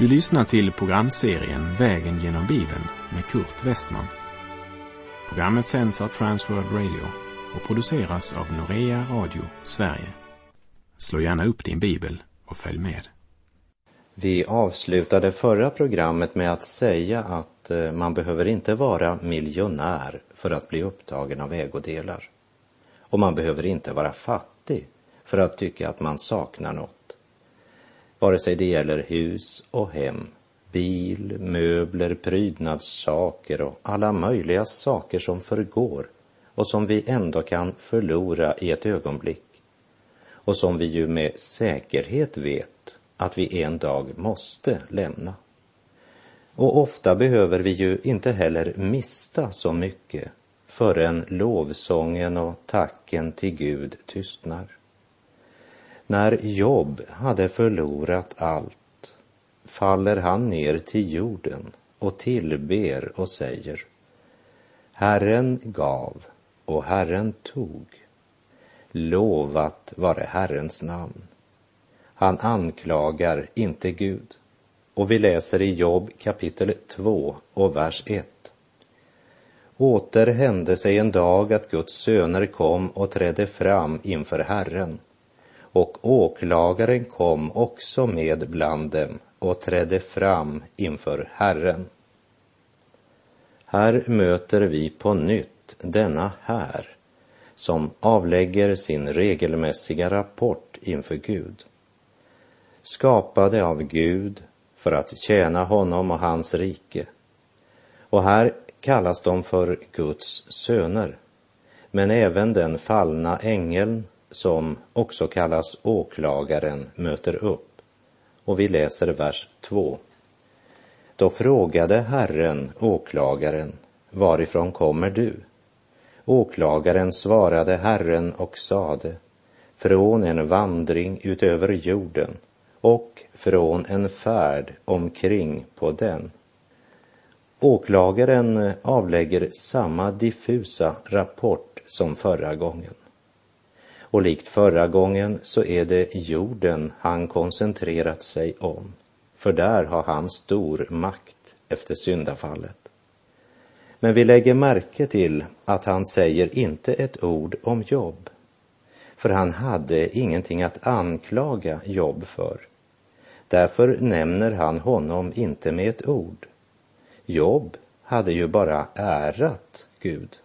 Du lyssnar till programserien Vägen genom Bibeln med Kurt Westman. Programmet sänds av Transworld Radio och produceras av Norea Radio Sverige. Slå gärna upp din bibel och följ med. Vi avslutade förra programmet med att säga att man behöver inte vara miljonär för att bli upptagen av ägodelar. Och man behöver inte vara fattig för att tycka att man saknar något. Vare sig det gäller hus och hem, bil, möbler, prydnadssaker och alla möjliga saker som förgår och som vi ändå kan förlora i ett ögonblick. Och som vi ju med säkerhet vet att vi en dag måste lämna. Och ofta behöver vi ju inte heller mista så mycket förrän lovsången och tacken till Gud tystnar. När Job hade förlorat allt faller han ner till jorden och tillber och säger: Herren gav och Herren tog. Lovat vare Herrens namn. Han anklagar inte Gud. Och vi läser i Job kapitel 2 och vers 1. Åter hände sig en dag att Guds söner kom och trädde fram inför Herren. Och åklagaren kom också med bland dem och trädde fram inför Herren. Här möter vi på nytt denna här som avlägger sin regelmässiga rapport inför Gud. Skapade av Gud för att tjäna honom och hans rike. Och här kallas de för Guds söner, men även den fallna ängeln som också kallas åklagaren möter upp. Och vi läser vers 2. Då frågade Herren åklagaren: varifrån kommer du? Åklagaren svarade Herren och sade: från en vandring utöver jorden och från en färd omkring på den. Åklagaren avlägger samma diffusa rapport som förra gången. Och likt förra gången så är det jorden han koncentrerat sig om, för där har han stor makt efter syndafallet. Men vi lägger märke till att han säger inte ett ord om Job, för han hade ingenting att anklaga Job för. Därför nämner han honom inte med ett ord. Job hade ju bara ärat Gud.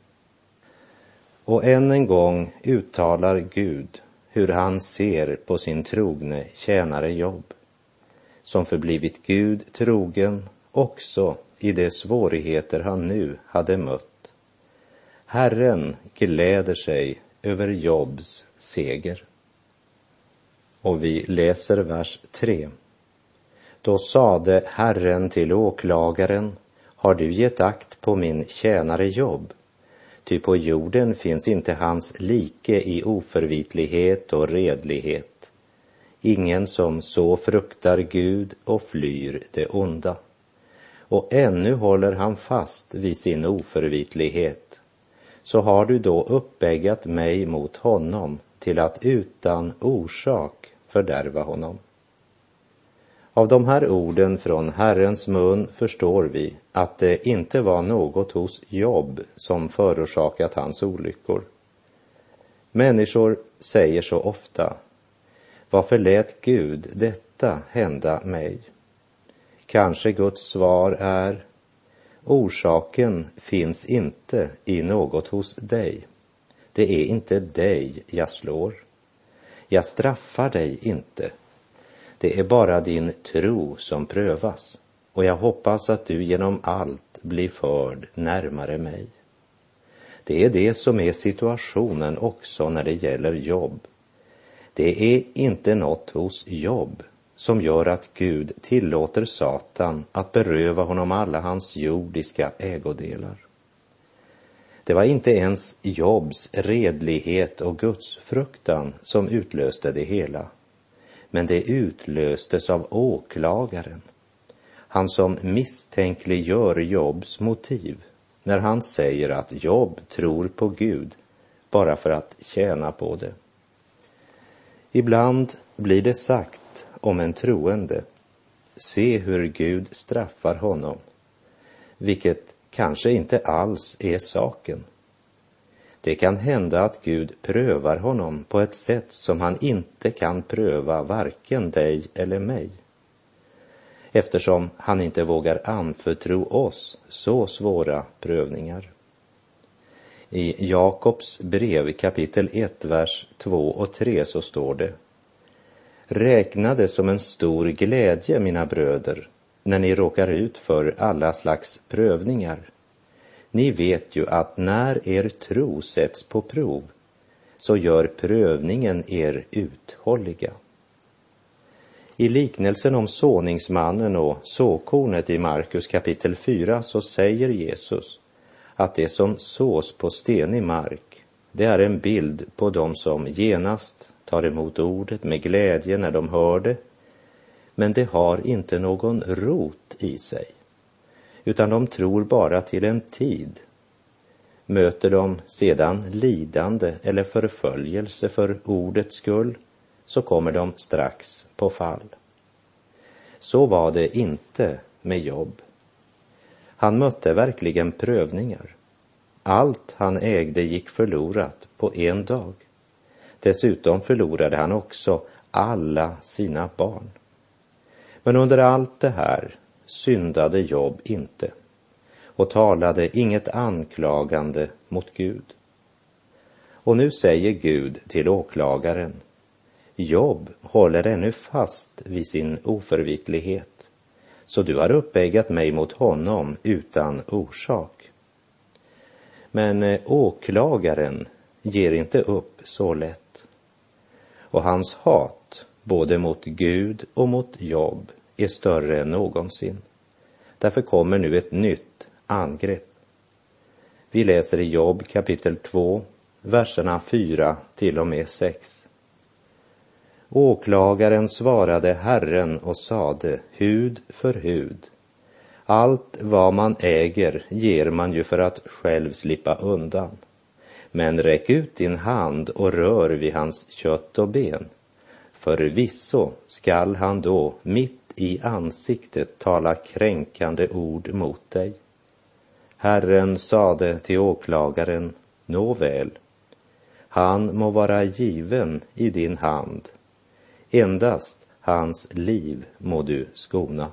Och än en gång uttalar Gud hur han ser på sin trogne tjänare Job, som förblivit Gud trogen också i de svårigheter han nu hade mött. Herren gläder sig över Jobs seger. Och vi läser vers 3. Då sade Herren till åklagaren: har du gett akt på min tjänare Job? Ty på jorden finns inte hans like i oförvitlighet och redlighet. Ingen som så fruktar Gud och flyr det onda. Och ännu håller han fast vid sin oförvitlighet. Så har du då uppbäggat mig mot honom till att utan orsak fördärva honom. Av de här orden från Herrens mun förstår vi att det inte var något hos Job som förorsakat hans olyckor. Människor säger så ofta: varför lät Gud detta hända mig? Kanske Guds svar är: orsaken finns inte i något hos dig. Det är inte dig jag slår. Jag straffar dig inte. Det är bara din tro som prövas, och jag hoppas att du genom allt blir förd närmare mig. Det är det som är situationen också när det gäller Job. Det är inte något hos Job som gör att Gud tillåter Satan att beröva honom alla hans jordiska ägodelar. Det var inte ens Jobs redlighet och Guds fruktan som utlöste det hela. Men det utlöstes av åklagaren. Han som misstänkliggör Jobs motiv när han säger att Job tror på Gud bara för att tjäna på det. Ibland blir det sagt om en troende: se hur Gud straffar honom, vilket kanske inte alls är saken. Det kan hända att Gud prövar honom på ett sätt som han inte kan pröva varken dig eller mig, eftersom han inte vågar anförtro oss så svåra prövningar. I Jakobs brev kapitel 1, vers 2 och 3 så står det: räkna det som en stor glädje, mina bröder, när ni råkar ut för alla slags prövningar. Ni vet ju att när er tro sätts på prov, så gör prövningen er uthålliga. I liknelsen om såningsmannen och såkornet i Markus kapitel 4 så säger Jesus att det som sås på stenig mark, det är en bild på dem som genast tar emot ordet med glädje när de hör det, men det har inte någon rot i sig, utan de tror bara till en tid. Möter de sedan lidande eller förföljelse för ordets skull, så kommer de strax på fall. Så var det inte med Job. Han mötte verkligen prövningar. Allt han ägde gick förlorat på en dag. Dessutom förlorade han också alla sina barn. Men under allt det här syndade Job inte och talade inget anklagande mot Gud. Och nu säger Gud till åklagaren: Job håller ännu fast vid sin oförvitlighet, så du har uppvägat mig mot honom utan orsak. Men åklagaren ger inte upp så lätt, och hans hat både mot Gud och mot Job är större än någonsin. Därför kommer nu ett nytt angrepp. Vi läser i Job kapitel 2, verserna 4 till och med 6. Åklagaren svarade Herren och sade: hud för hud. Allt vad man äger ger man ju för att själv slippa undan. Men räck ut din hand och rör vid hans kött och ben. Förvisso skall han då mitt i ansiktet tala kränkande ord mot dig. Herren sade till åklagaren: nåväl, han må vara given i din hand. Endast hans liv må du skona.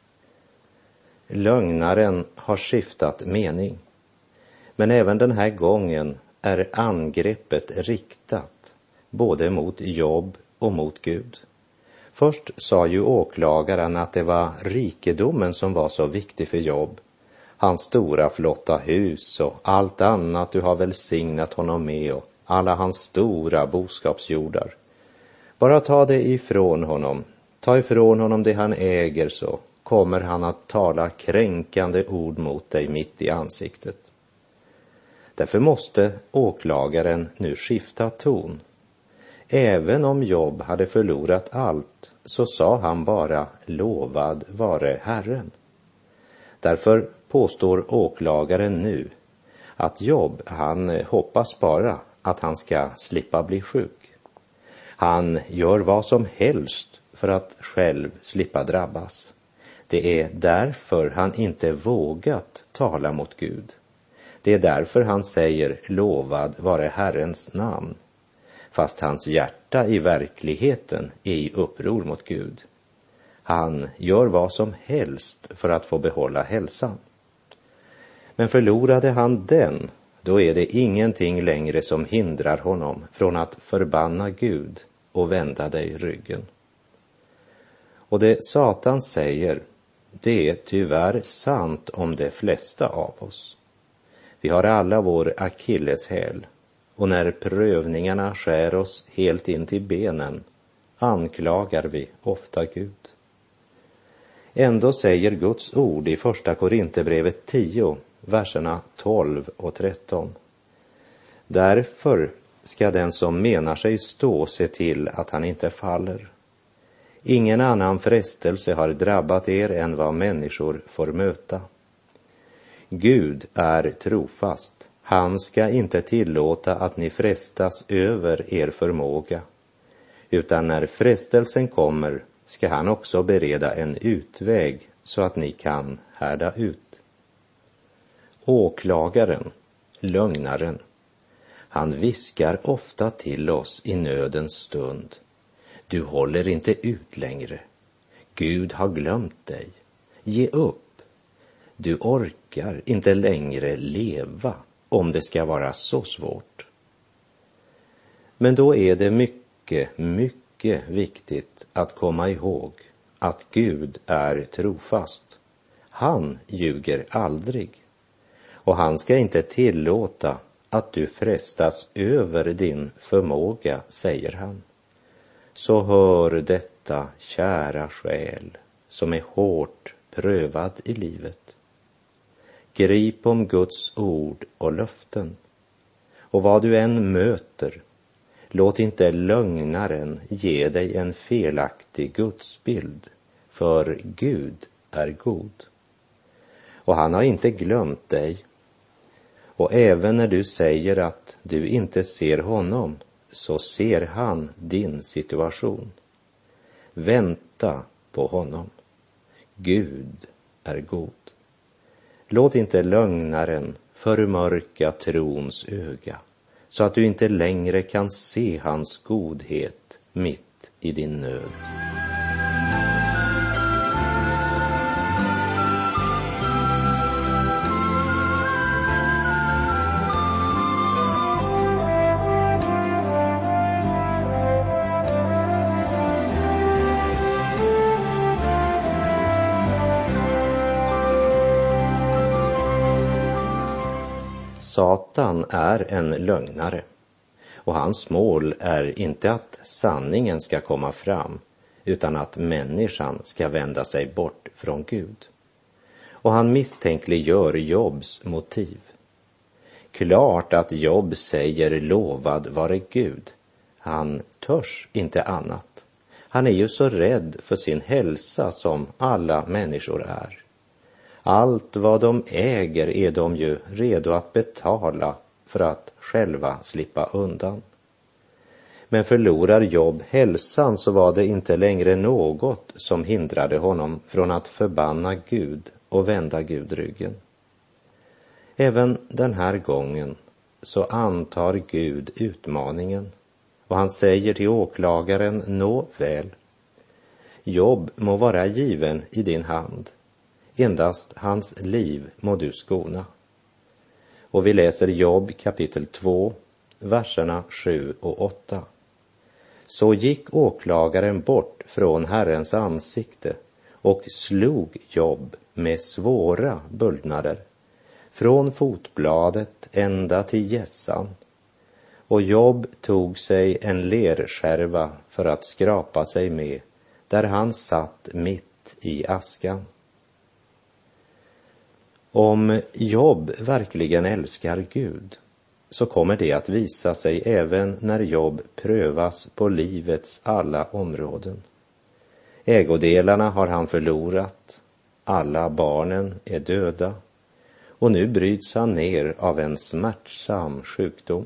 Lögnaren har skiftat mening, men även den här gången är angreppet riktat både mot Job och mot Gud. Först sa ju åklagaren att det var rikedomen som var så viktig för Job, hans stora flotta hus och allt annat du har välsignat honom med och alla hans stora boskapsjordar. Bara ta det ifrån honom, ta ifrån honom det han äger, så kommer han att tala kränkande ord mot dig mitt i ansiktet. Därför måste åklagaren nu skifta ton. Även om Job hade förlorat allt, så sa han bara: lovad vare Herren. Därför påstår åklagaren nu att Job, han hoppas bara att han ska slippa bli sjuk. Han gör vad som helst för att själv slippa drabbas. Det är därför han inte vågat tala mot Gud. Det är därför han säger: lovad vare Herrens namn, fast hans hjärta i verkligheten är i uppror mot Gud. Han gör vad som helst för att få behålla hälsan. Men förlorade han den, då är det ingenting längre som hindrar honom från att förbanna Gud och vända dig ryggen. Och det Satan säger, det är tyvärr sant om de flesta av oss. Vi har alla vår akilleshäl, och när prövningarna skär oss helt in till benen anklagar vi ofta Gud. Ändå säger Guds ord i första Korinthierbrevet 10, verserna 12 och 13. Därför ska den som menar sig stå se till att han inte faller. Ingen annan frestelse har drabbat er än vad människor får möta. Gud är trofast. Han ska inte tillåta att ni frestas över er förmåga, utan när frestelsen kommer ska han också bereda en utväg så att ni kan härda ut. Åklagaren, lögnaren, han viskar ofta till oss i nödens stund. Du håller inte ut längre. Gud har glömt dig. Ge upp. Du orkar inte längre leva om det ska vara så svårt. Men då är det mycket viktigt att komma ihåg att Gud är trofast. Han ljuger aldrig. Och han ska inte tillåta att du frestas över din förmåga, säger han. Så hör detta, kära själ, som är hårt prövad i livet. Grip om Guds ord och löften. Och vad du än möter, låt inte lögnaren ge dig en felaktig gudsbild, för Gud är god. Och han har inte glömt dig. Och även när du säger att du inte ser honom, så ser han din situation. Vänta på honom. Gud är god. Låt inte lögnaren förmörka trons öga, så att du inte längre kan se hans godhet mitt i din nöd. Satan är en lögnare, och hans mål är inte att sanningen ska komma fram, utan att människan ska vända sig bort från Gud. Och han misstänkliggör Jobs motiv. Klart att Job säger lovad vare Gud. Han törs inte annat. Han är ju så rädd för sin hälsa som alla människor är. Allt vad de äger är de ju redo att betala för att själva slippa undan. Men förlorar Job hälsan, så var det inte längre något som hindrade honom från att förbanna Gud och vända Gud ryggen. Även den här gången så antar Gud utmaningen, och han säger till åklagaren: nå väl, Job må vara given i din hand. Endast hans liv må du skona. Och vi läser Job kapitel 2, verserna 7 och 8. Så gick åklagaren bort från Herrens ansikte och slog Job med svåra böldnader, från fotbladet ända till hjässan. Och Job tog sig en lerskärva för att skrapa sig med, där han satt mitt i askan. Om Job verkligen älskar Gud, så kommer det att visa sig även när Job prövas på livets alla områden. Ägodelarna har han förlorat, alla barnen är döda, och nu bryts han ner av en smärtsam sjukdom.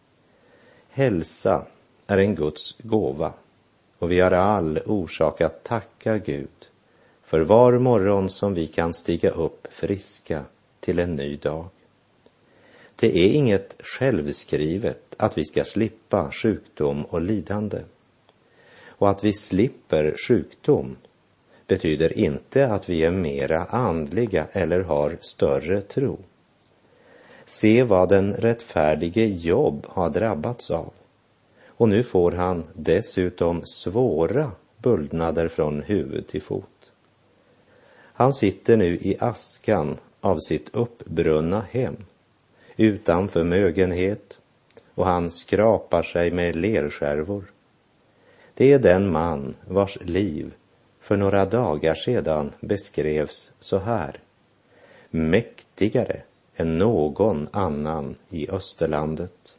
Hälsa är en Guds gåva, och vi har all orsak att tacka Gud för var morgon som vi kan stiga upp friska till en ny dag. Det är inget självskrivet att vi ska slippa sjukdom och lidande. Och att vi slipper sjukdom betyder inte att vi är mera andliga eller har större tro. Se vad den rättfärdige Job har drabbats av. Och nu får han dessutom svåra böldnader från huvud till fot. Han sitter nu i askan av sitt uppbrunna hem, utan förmögenhet, och han skrapar sig med lerskärvor. Det är den man vars liv för några dagar sedan beskrevs så här: mäktigare än någon annan i Österlandet.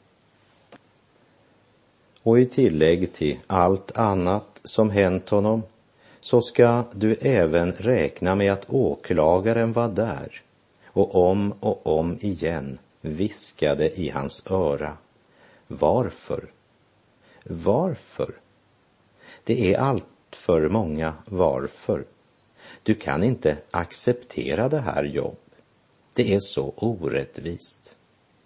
Och i tillägg till allt annat som hänt honom, så ska du även räkna med att åklagaren var där och om igen viskade i hans öra: varför? Varför? Det är alltid för många varför. Du kan inte acceptera det här jobb. Det är så orättvist.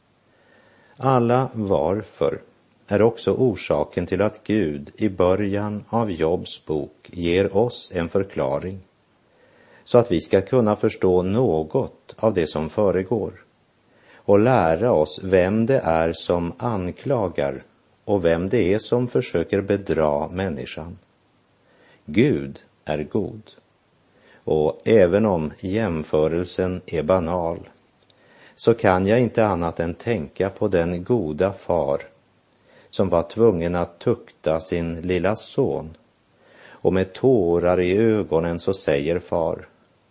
Alla varför är också orsaken till att Gud i början av Jobs bok ger oss en förklaring, så att vi ska kunna förstå något av det som föregår och lära oss vem det är som anklagar och vem det är som försöker bedra människan. Gud är god. Och även om jämförelsen är banal, så kan jag inte annat än tänka på den goda far som var tvungen att tukta sin lilla son. Och med tårar i ögonen så säger far,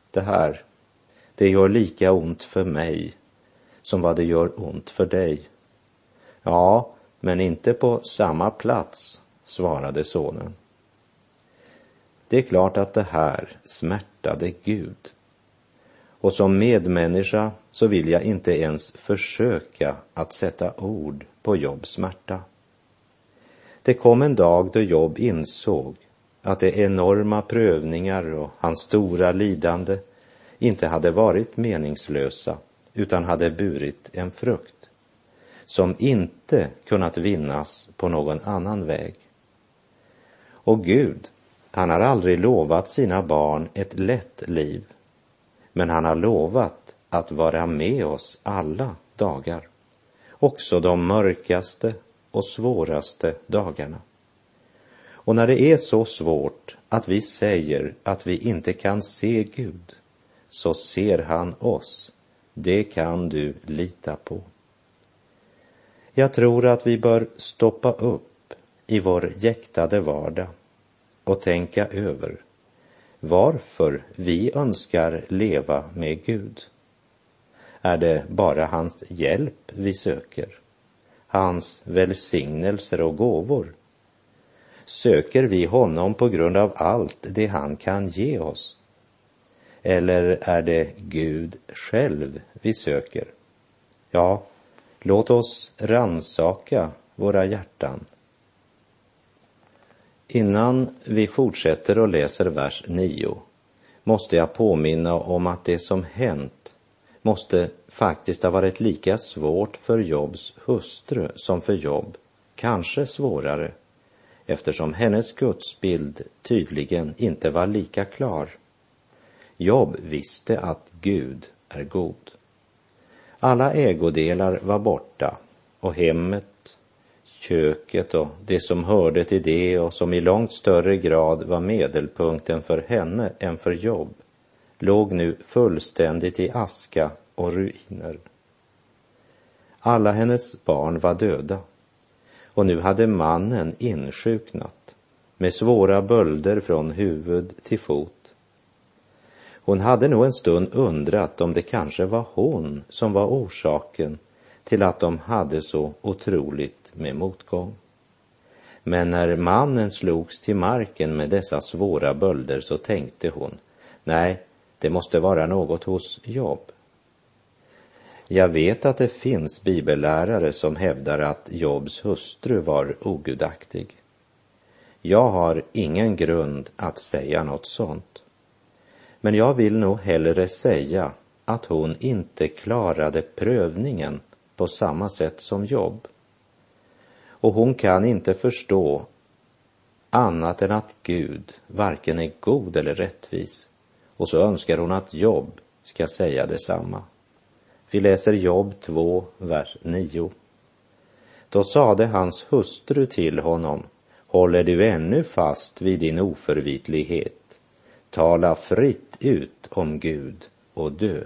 det gör lika ont för mig som vad det gör ont för dig. Ja, men inte på samma plats, svarade sonen. Det är klart att det här smärtade Gud. Och som medmänniska så vill jag inte ens försöka att sätta ord på Jobs smärta. Det kom en dag då Job insåg att de enorma prövningar och hans stora lidande inte hade varit meningslösa utan hade burit en frukt som inte kunnat vinnas på någon annan väg. Och Gud, han har aldrig lovat sina barn ett lätt liv, men han har lovat att vara med oss alla dagar, också de mörkaste och svåraste dagarna. Och när det är så svårt att vi säger att vi inte kan se Gud, så ser han oss. Det kan du lita på. Jag tror att vi bör stoppa upp i vår jäktade vardag och tänka över varför vi önskar leva med Gud. Är det bara hans hjälp vi söker? Hans välsignelser och gåvor? Söker vi honom på grund av allt det han kan ge oss? Eller är det Gud själv vi söker? Ja, låt oss rannsaka våra hjärtan. Innan vi fortsätter och läser vers 9 måste jag påminna om att det som hänt måste faktiskt ha varit lika svårt för Jobs hustru som för Job, kanske svårare, eftersom hennes gudsbild tydligen inte var lika klar. Job visste att Gud är god. Alla ägodelar var borta och hemmet, köket och det som hörde till det och som i långt större grad var medelpunkten för henne än för Job låg nu fullständigt i aska och ruiner. Alla hennes barn var döda och nu hade mannen insjuknat med svåra bölder från huvud till fot. Hon hade nog en stund undrat om det kanske var hon som var orsaken till att de hade så otroligt med motgång. Men när mannen slogs till marken med dessa svåra bölder så tänkte hon, nej, det måste vara något hos Job. Jag vet att det finns bibellärare som hävdar att Jobs hustru var ogudaktig. Jag har ingen grund att säga något sånt. Men jag vill nog hellre säga att hon inte klarade prövningen på samma sätt som Job. Och hon kan inte förstå annat än att Gud varken är god eller rättvis. Och så önskar hon att Job ska säga detsamma. Vi läser Job 2, vers 9. Då sade hans hustru till honom, håller du ännu fast vid din oförvitlighet? Tala fritt ut om Gud och dö.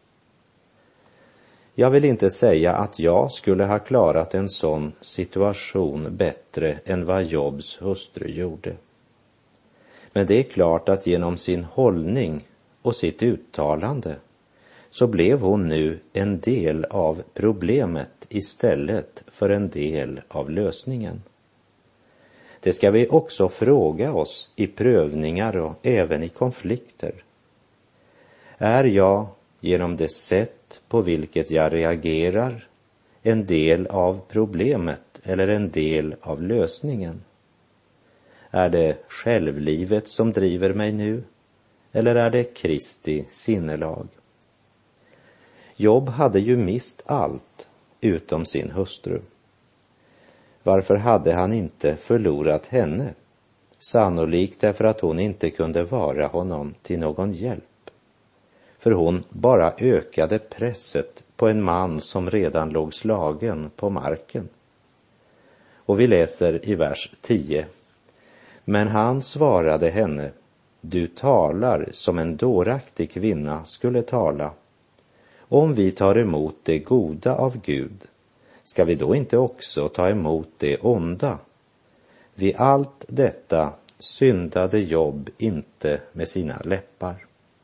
Jag vill inte säga att jag skulle ha klarat en sån situation bättre än vad Jobs hustru gjorde. Men det är klart att genom sin hållning och sitt uttalande så blev hon nu en del av problemet istället för en del av lösningen. Det ska vi också fråga oss i prövningar och även i konflikter. Är jag genom det sätt på vilket jag reagerar en del av problemet eller en del av lösningen? Är det självlivet som driver mig nu, eller är det Kristi sinnelag? Job hade ju mist allt utom sin hustru. Varför hade han inte förlorat henne? Sannolikt därför att hon inte kunde vara honom till någon hjälp. För hon bara ökade presset på en man som redan låg slagen på marken. Och vi läser i vers 10. Men han svarade henne: du talar som en dåraktig kvinna skulle tala. Om vi tar emot det goda av Gud, ska vi då inte också ta emot det onda? Vid allt detta syndade Job inte med sina läppar.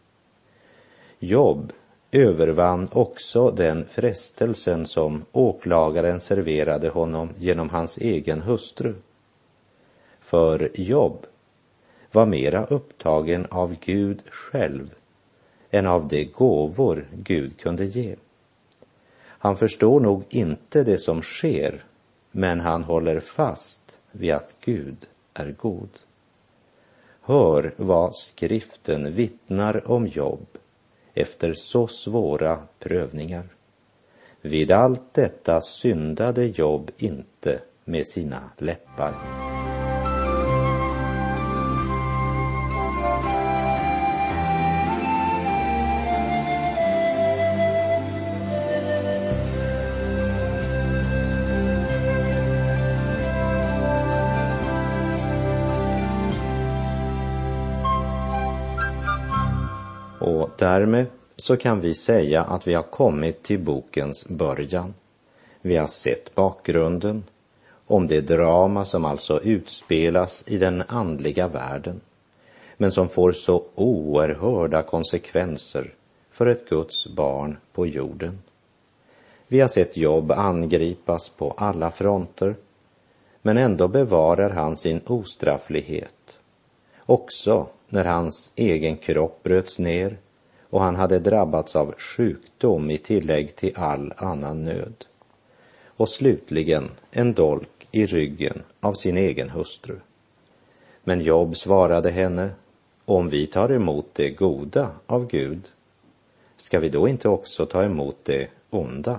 Job övervann också den frestelsen som åklagaren serverade honom genom hans egen hustru. För Job var mera upptagen av Gud själv än av de gåvor Gud kunde ge. Han förstår nog inte det som sker, men han håller fast vid att Gud är god. Hör vad skriften vittnar om Job efter så svåra prövningar. Vid allt detta syndade Job inte med sina läppar. Och därmed så kan vi säga att vi har kommit till bokens början. Vi har sett bakgrunden om det drama som alltså utspelas i den andliga världen, men som får så oerhörda konsekvenser för ett Guds barn på jorden. Vi har sett Job angripas på alla fronter, men ändå bevarar han sin ostrafflighet. Också när hans egen kropp bröts ner och han hade drabbats av sjukdom i tillägg till all annan nöd. Och slutligen en dolk i ryggen av sin egen hustru. Men Job svarade henne: om vi tar emot det goda av Gud, ska vi då inte också ta emot det onda?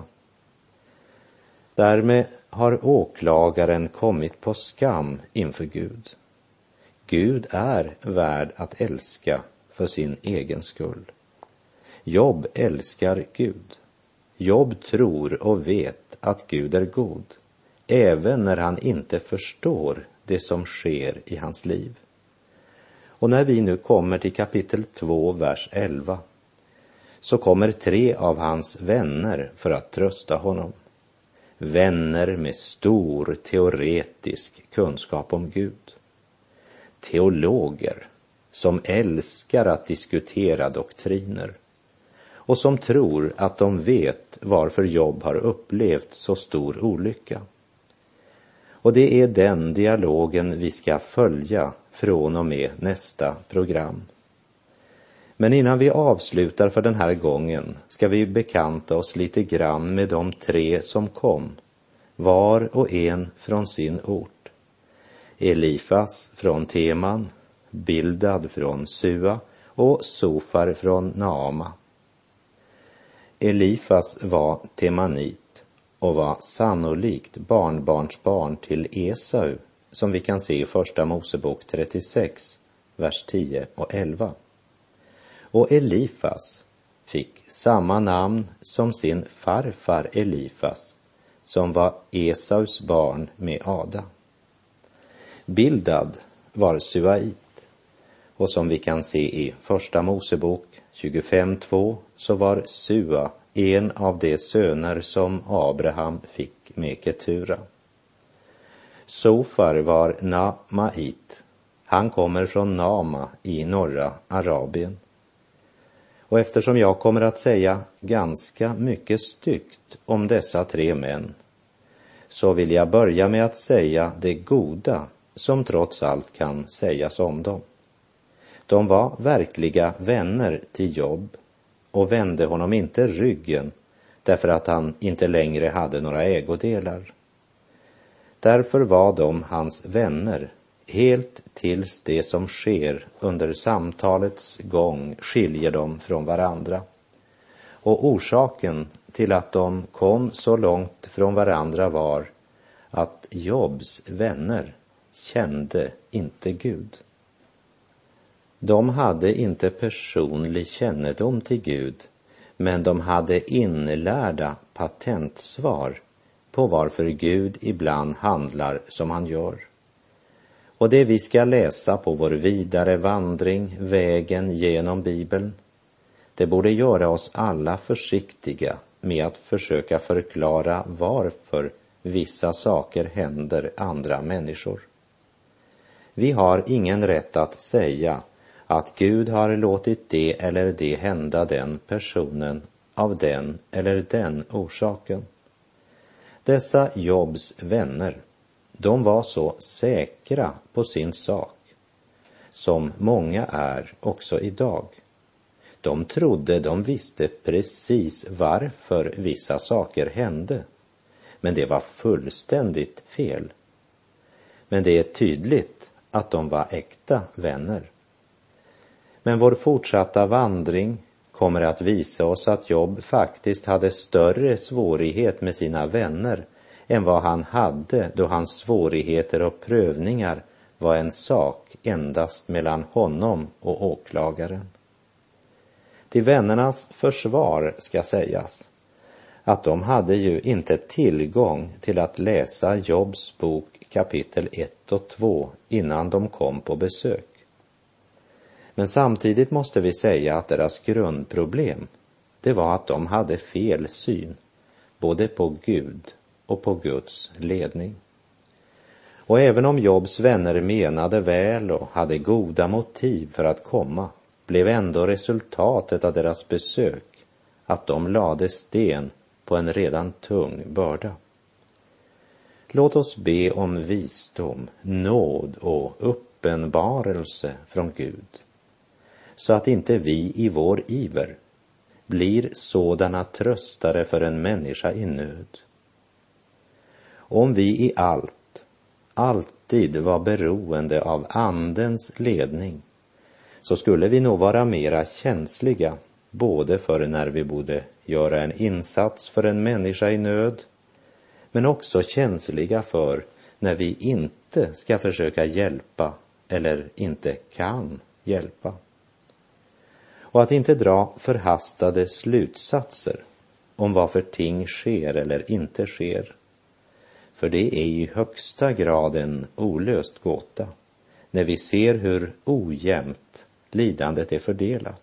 Därmed har åklagaren kommit på skam inför Gud. Gud är värd att älska för sin egen skull. Job älskar Gud. Job tror och vet att Gud är god, även när han inte förstår det som sker i hans liv. Och när vi nu kommer till kapitel 2, vers 11, så kommer 3 av hans vänner för att trösta honom. Vänner med stor teoretisk kunskap om Gud. Teologer som älskar att diskutera doktriner och som tror att de vet varför Job har upplevt så stor olycka. Och det är den dialogen vi ska följa från och med nästa program. Men innan vi avslutar för den här gången ska vi bekanta oss lite grann med de 3 som kom, var och en från sin ort. Elifas från Teman, Bildad från Sua och Sofar från Naama. Elifas var temanit och var sannolikt barnbarnsbarn till Esau, som vi kan se i första Mosebok 36, vers 10 och 11. Och Elifas fick samma namn som sin farfar Elifas, som var Esaus barn med Ada. Bildad var suait, och som vi kan se i första Mosebok 25:2 så var Sua en av de söner som Abraham fick med Ketura. Sofar var Naamait. Han kommer från Naama i norra Arabien. Och eftersom jag kommer att säga ganska mycket styggt om dessa 3 män, så vill jag börja med att säga det goda som trots allt kan sägas om dem. De var verkliga vänner till Job och vände honom inte ryggen därför att han inte längre hade några ägodelar. Därför var de hans vänner helt tills det som sker under samtalets gång skiljer dem från varandra. Och orsaken till att de kom så långt från varandra var att Jobs vänner kände inte Gud. De hade inte personlig kännedom till Gud, men de hade inlärda patentsvar på varför Gud ibland handlar som han gör. Och det vi ska läsa på vår vidare vandring, vägen genom Bibeln, det borde göra oss alla försiktiga med att försöka förklara varför vissa saker händer andra människor. Vi har ingen rätt att säga att Gud har låtit det eller det hända den personen av den eller den orsaken. Dessa Jobs vänner, de var så säkra på sin sak, som många är också idag. De trodde de visste precis varför vissa saker hände, men det var fullständigt fel. Men det är tydligt att de var äkta vänner. Men vår fortsatta vandring kommer att visa oss att Job faktiskt hade större svårighet med sina vänner än vad han hade då hans svårigheter och prövningar var en sak endast mellan honom och åklagaren. Till vännernas försvar ska sägas att de hade ju inte tillgång till att läsa Jobs bok kapitel 1 och 2 innan de kom på besök. Men samtidigt måste vi säga att deras grundproblem, det var att de hade fel syn, både på Gud och på Guds ledning. Och även om Jobs vänner menade väl och hade goda motiv för att komma, blev ändå resultatet av deras besök att de lade sten på en redan tung börda. Låt oss be om visdom, nåd och uppenbarelse från Gud, så att inte vi i vår iver blir sådana tröstare för en människa i nöd. Om vi i alltid var beroende av Andens ledning, så skulle vi nog vara mera känsliga både för när vi borde göra en insats för en människa i nöd, men också känsliga för när vi inte ska försöka hjälpa eller inte kan hjälpa. Och att inte dra förhastade slutsatser om varför ting sker eller inte sker. För det är i högsta grad en olöst gåta när vi ser hur ojämnt lidandet är fördelat.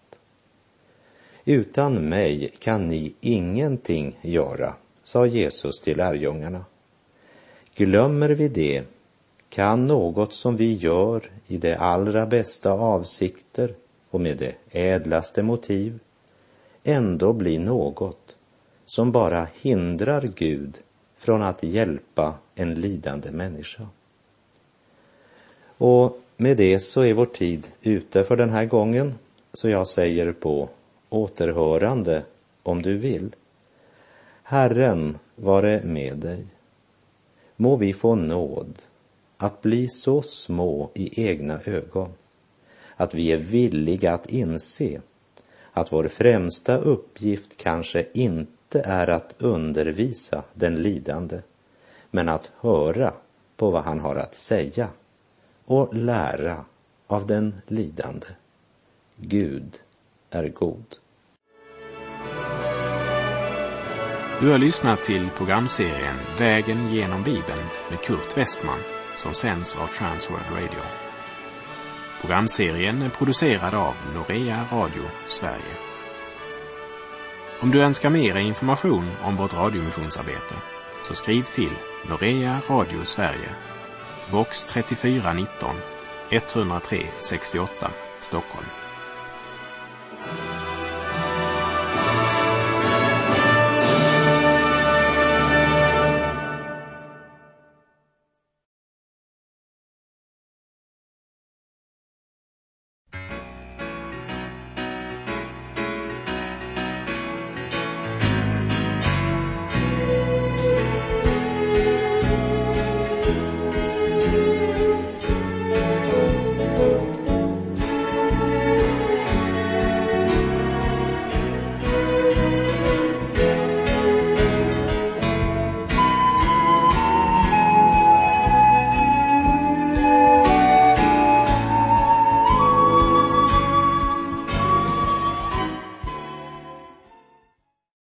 Utan mig kan ni ingenting göra, sa Jesus till lärjungarna. Glömmer vi det, kan något som vi gör i de allra bästa avsikter och med det ädlaste motiv ändå bli något som bara hindrar Gud från att hjälpa en lidande människa. Och med det så är vår tid ute för den här gången, så jag säger på återhörande om du vill. Herren vare med dig. Må vi få nåd att bli så små i egna ögon att vi är villiga att inse att vår främsta uppgift kanske inte är att undervisa den lidande, men att höra på vad han har att säga och lära av den lidande. Gud är god. Du har lyssnat till programserien Vägen genom Bibeln med Kurt Westman som sänds av Transworld Radio. Programserien är producerad av Norea Radio Sverige. Om du önskar mer information om vårt radiomissionsarbete så skriv till Norea Radio Sverige, box 3419 103 68 Stockholm.